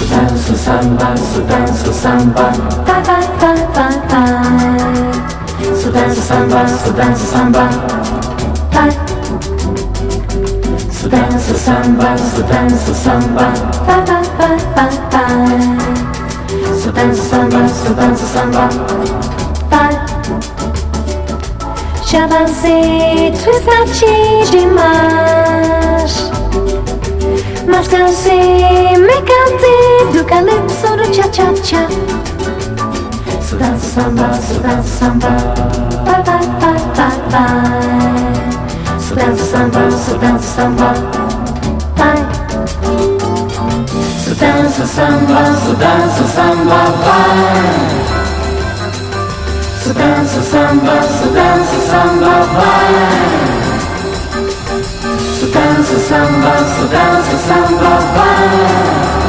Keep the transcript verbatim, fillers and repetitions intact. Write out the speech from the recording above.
dança samba, se dança samba, vai, vai, vai, vai, vai. Se dança samba, se dança samba, vai. Se dança samba, se dança samba, vai, vai, vai, vai, vai. Se dança samba, se dança samba, vai. Já dancei, twist demais, mas dancei, me cantei do calypso do cha-cha-cha. Se dança samba, se dança samba, vai, vai, vai, vai, vai. Se dança samba, se dança samba, vai. Se dança samba, se dança samba, vai. Se dança samba, se dança samba, vai. Se dança samba, se dança samba, vai.